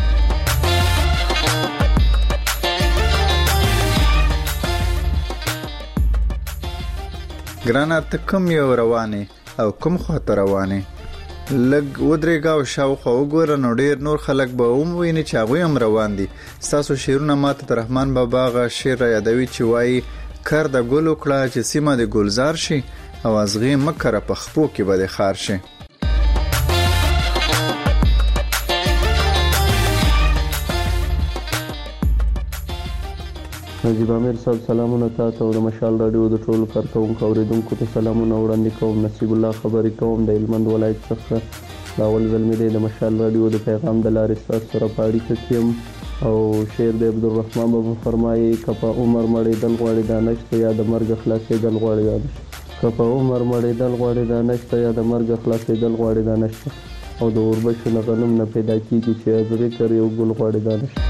ګرانه ته کوم یو روانې او کوم خواته روانې لږ ودرېږه او شاوخوا وګوره نو ډېر نور خلک به هم ویني چې هغوی هم روان دي ستاسو شعرونه ماته د رحمان بابا هغه شعر را یادوي چې وایي کر د ګل وکړه چې سیمه د ګلزار شي او ازغې مه کره په خپو کې به د خار شي نجیب امیر صاحب سلامونه تاسو او د مشال رادیو د ټولو کارکونکو اوریدونکو ته سلامونه وړاندې کوم نصیب الله خبرې کوم د هلمند ولایت څخه دا اول ځل مې دی د مشال رادیو د پیغام د لارې ستاسو سره په اړیکه کې یم او شعر د عبدالرحمن بابا فرمایي که په عمر مړېدل غواړې دا نشته یا د مرګ خلاصېدل غواړې دا نشته که په عمر مړېدل غواړې دا نشته یا د مرګ خلاصېدل غواړې دا نشته او د اوربشو نه غنم نه پیدا کېږي چې ازغې کر یو ګل غواړې دا نشته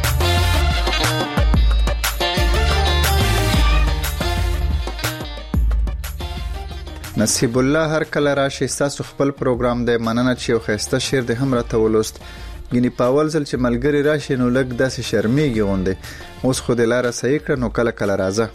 نصیب الله هر کله راشي ستاسو خپل پروګرام دی مننه چې یو ښایسته شعر د هم راته ولوست ګینې په اول ځل چې ملګری راشي نو لږ داسې شرمېږي غوندې اوس خو دې لاره صحیح کړه نو کله کله راځه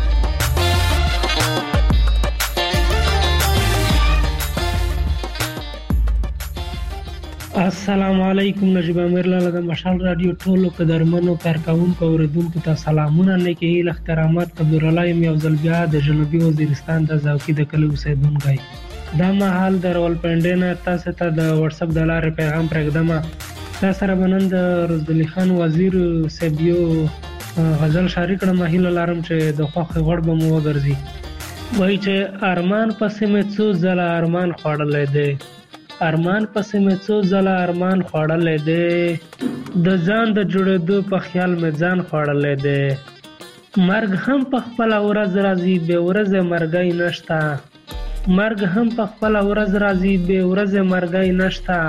السلام علیکم نجیب امیر لاله د مشال رادیو ټولو قدرمنو کارکونکو اوریدونکو ته سلامونه نیکې هیله احترامات عبدالله یم یو ځل بیا د جنوبي وزیرستان د زاوکي د کلي اوسیدونکی دا مهال د راولپنډۍ نه تاسو ته د واتساپ د لارې پیغام پرېږدم تا سره به نن د رزدلي خان وزیر صاحب یو غزل شاري کړم هیله لرم چې د خوښې غوړ به مو وګرځي وایي چې ارمان پسې مې څو ځله ارمان خوړلی دی ارمان پسې مې څو ځله ارمان خوړلی دی د ځان د جوړېدو په خیال مې ځان خوړلی دی مرګ هم په خپله ورځ راځي بې ورځې مرګی نشته مرګ هم په خپله ورځ راځي بې ورځې مرګی نشته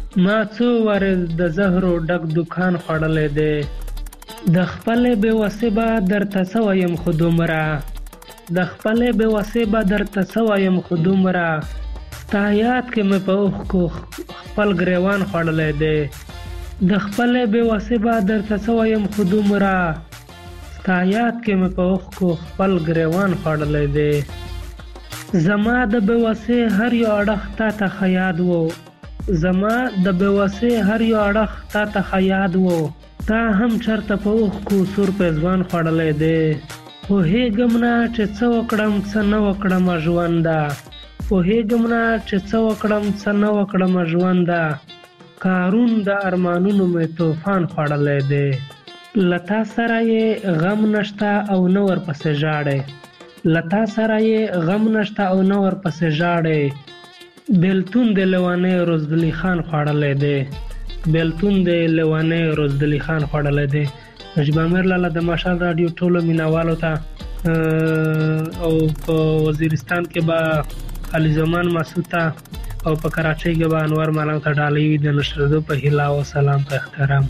ما څو وارې د زهرو ډک دکان خوړلی دی. د خپلې بېوسۍ به درته څه وایم خو دومره، د خپلې بېوسۍ به درته څه وایم خو دومره، ستا یاد کې مې په اوښکو خپل ګریوان خوړلی دی. د خپلې بېوسۍ به درته څه وایم خو دومره، ستا یاد کې مې په اوښکو خپل ګریوان خوړلی دی. زما د بېوسۍ هر یو اړخ تا ته ښه یاد و، زما د بېوسۍ هر یو اړخ تا ته ښه یاد و، تا هم چرته په اوښکو سور پېزوان خوړلی دی. پوهېږم نه چې څه وکړم څه نه وکړمه ژونده، پوهېږم نه چې څه وکړم څه نه وکړمه ژونده، کارون د ارمانونو مې طوفان خوړلی دی. له تا سره یې غم نشته او نه ورپسې ژاړې، له تا سره یې غم نشته او نه ورپسې ژاړې، بېلتون د لیونی روزدلي خان خوړلی دی، بېلتون د لیونی روزدلي خان خوړلی دی. نجیب امیر لاله د مشال راډیو ټولو مینوالو ته او په وزیرستان کې به علي زمان مسعود ته او په کراچۍ کې به انور ملنګ ته ډالۍ وي د نشرېدو په هیله او سلام په احترام.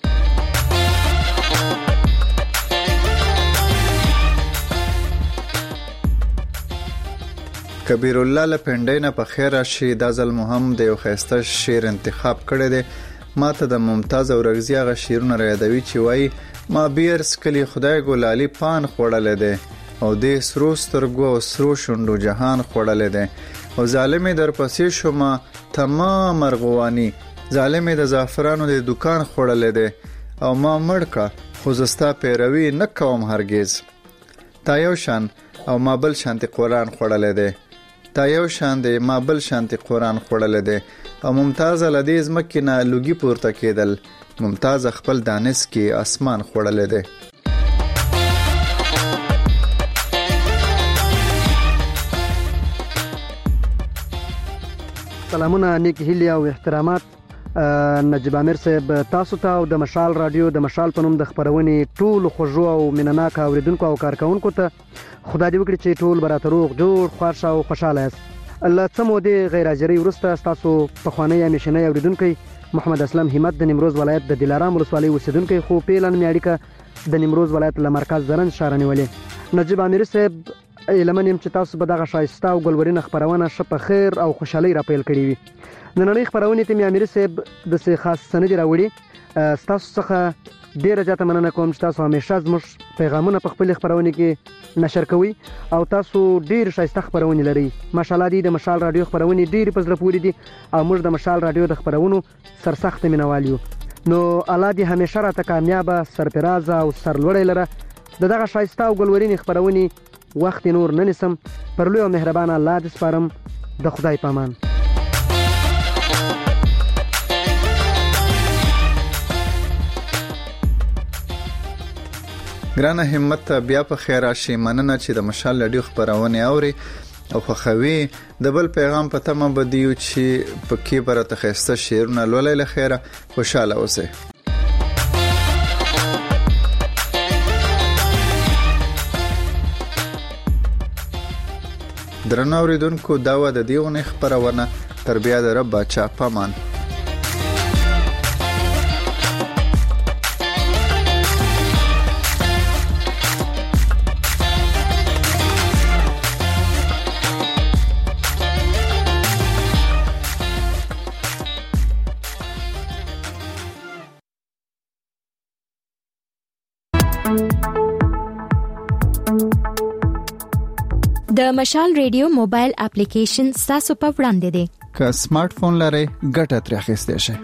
کبیر الله له پنډۍ نه په خیر راشي. دا ځل مو هم د یو ښایسته شعر انتخاب کړی دی. ما ته د ممتاز او رغزي هغه شعرونه رايادوي چې وایي ما بیر سکلی خدای ګلالي پان خوړلی دی او دې سرو سترګو او سرو شونډو جهان خوړلی دی او ظالمې در پسې شومه تمام ارغواني، ظالمې د زعفرانو د دکان خوړلی دی او ما مړ که خو زستا پیروي نه کوم هرگز. تا یو شان او ما بل شانتی قرآن خوړلی دی، تا یو شان دی ما بل شانتی قرآن خوړلی دی او ممتاز لدې ځمکې نه لوګي پورته کېدل، ممتاز خپل دانس کې اسمان خوړلی دی. سلامونه، نیک هیلې او احترامات نجیب امیر صاحب تاسو ته او د مشال رادیو د مشال په نوم د خپرونې ټولو خوږو او مینناک اوریدونکو او کارکونکو ته خدای دې وکړي چې ټول به راته روغ جوړ خوښ او خوشحاله یاست. له څه مودې غیر حاضرۍ وروسته ستاسو پخوانی همیشنی اوریدونکی محمد اسلم همت د نیمروز ولایت د دلارام ولسوالۍ اوسیدونکی، خو پیلن مې اړیکه د نیمروز ولایت له مرکز زرنج ښاره نیولې. نجیب امیر صاحب ایلمن یم چې تاسو به دغه ښایسته او ګلورینه خپرونه ښه په خیر او خوشحالۍ راپیل کړې وي. نننۍ خپرونې ته مې امیر صاحب داسې خاص سندې راوړي. ستاسو څخه ډېره زیاته مننه کوم چې تاسو همیشه زموږ پیغامونه په خپلې خپرونې کې نشر کوئ او تاسو ډېر ښایسته خپرونې لرئ. ماشاءالله دې د مشال راډیو خپرونې ډېرې په زړه پورې دي او موږ د مشال راډیو د خپرونو سرسخته مینوال یو. نو الله دې همیشه راته کامیابه، سرفرازه او سرلوړی لره. د دغه ښایسته او ګلورینې خپرونې وخت نور نه نیسم. پر لوی او مهربانه الله دې سپارم. د خدای په امان. ګرانه همت بیا په خیر راشي. مننه چې د مشال راډیو خپرونې اوري او خوښوي. د بل پیغام په تمه بدیو چې پکې برته ښایسته شعرونه لولئ. له خیره خوشاله اوسئ. درنو اوریدونکو دا و د دې ونې خپرونه. تر بیا د رب باچا پامان. د مشال ریډیو موبایل اپلیکیشن تاسو په وړاندې دی. که سمارټ فون لرئ ګټه ترې اخیستئ شئ.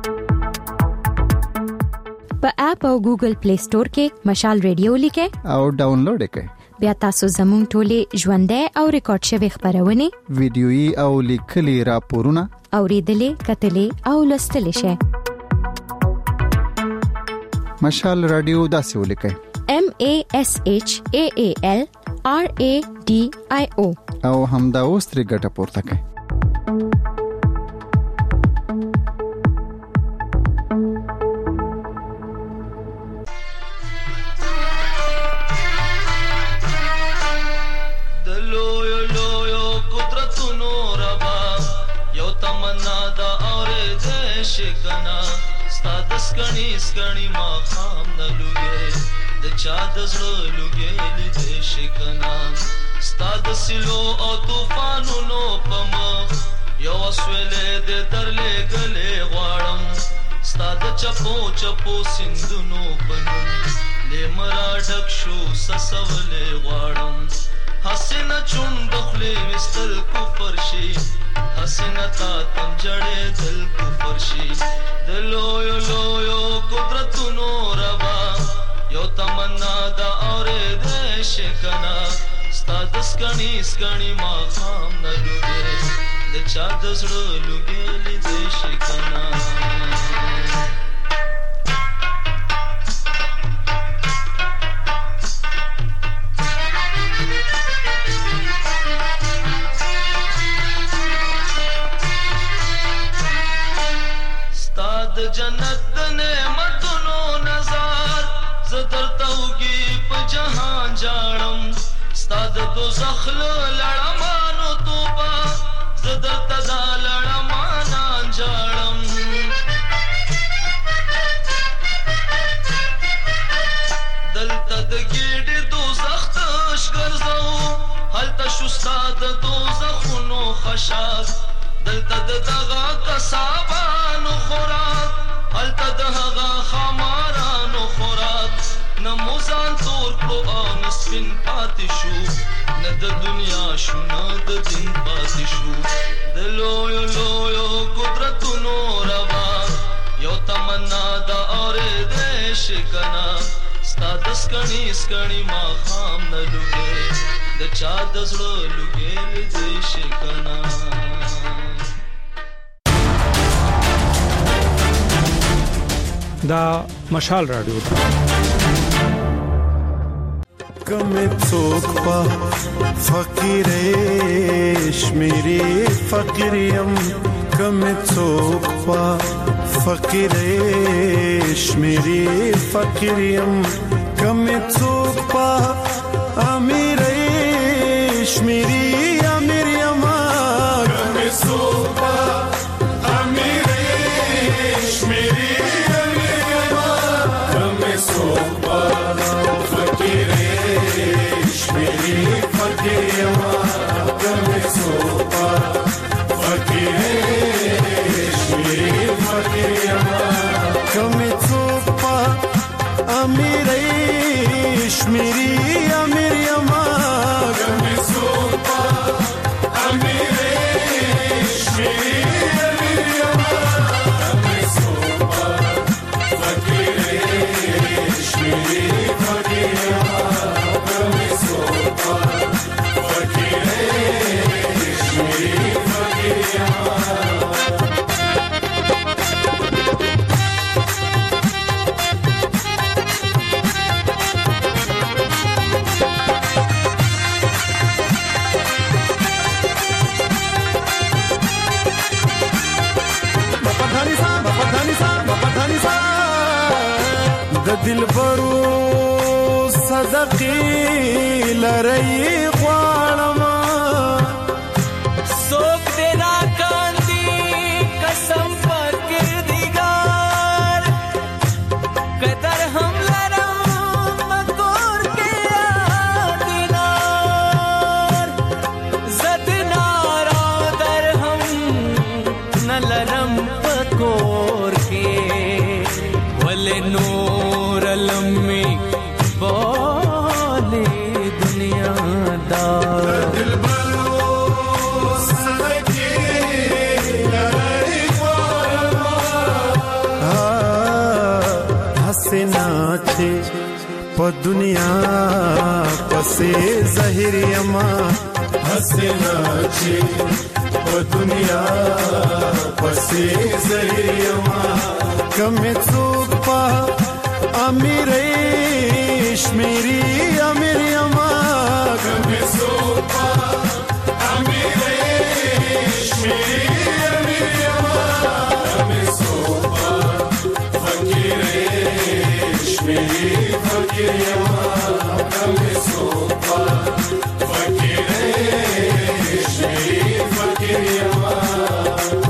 په اپ او ګوګل پلی سٹور کې مشال ریډیو لیکئ او ډاونلوډ کړئ. بیا تاسو زموږ ټولې ژوندۍ او ریکارډ شوی خبرونه، ویډیويي او لیکلي راپورونه اوریدلې، کتلې او لوستلې شئ. مشال رادیو داسې ولیکئ: MASHAALRADIO او همدا اوس ترې ګټه پورته کړئ. شکنا ستاد سکڼي سکڼي ما خام نه لوګي د چا د زړه لوګي لیدې شکنا ستاد سلو او طوفانونو پمخ یو سویلې د درلې غلې غواړم ستاد چپو چپو سندونو پنوم لمرا ډک شو سسولې غواړم حسنه چوند خلې وستل کفر شي حسنه تا تم جړې دل کفر شي دلو یو قدرتونو روا یو تمنا دا اورې دې شکنا ستاد سکڼي سکڼي ما خام نه لوګي د چا د زړه لوګي لیدې شکنا ستاد جنت د نعمتونو نظر زدر توګي په جهان جاړم ستاد دوزخ لړمانو توبه زدر تدا لړمانان جاړم دلته د ګېډې دوزخ تش ګرځو هلته شو ستاد دوزخونو خشاک دلته د دغه کسابانو خوراک هلته د هغه خمارانو خوراک نه موزان تور کړو او نه سپین پاتې شو نه د دنیا شو نه د دین پاتې شو د لویو قدرتونو روا یو تمنا دا اورېدې شکنا ستا د سکڼي سکڼي ما خام نه لوګې د چا د زړه لوګې لیدې شکنا دا مشال رادیو کم څوک په فقیرش میری فقیریم کم څوک په فقیرش میری فقیریم کم څوک په امیرش میری امیریم کم څوک په امیرش میری دلبرو صدقې لري غواړم څوک دې راکاندي قسم فکر دیګار قدر هم لرم مکور کې دینار زد نارا در هم نه لرم پکور کې ولې نور لمي بولي دنیا دار دلبرو صدقې لري حسنا چې په دنیا پسې ظاهر یما حسنا چې په دنیا پسې ظاهر یما کم څوک په امیرش میری امیر یما کم څوک په امیرش میری امیر یما کم څوک په فقیرش میری فقیر یما کم څوک په فقیرش میری فقیر یما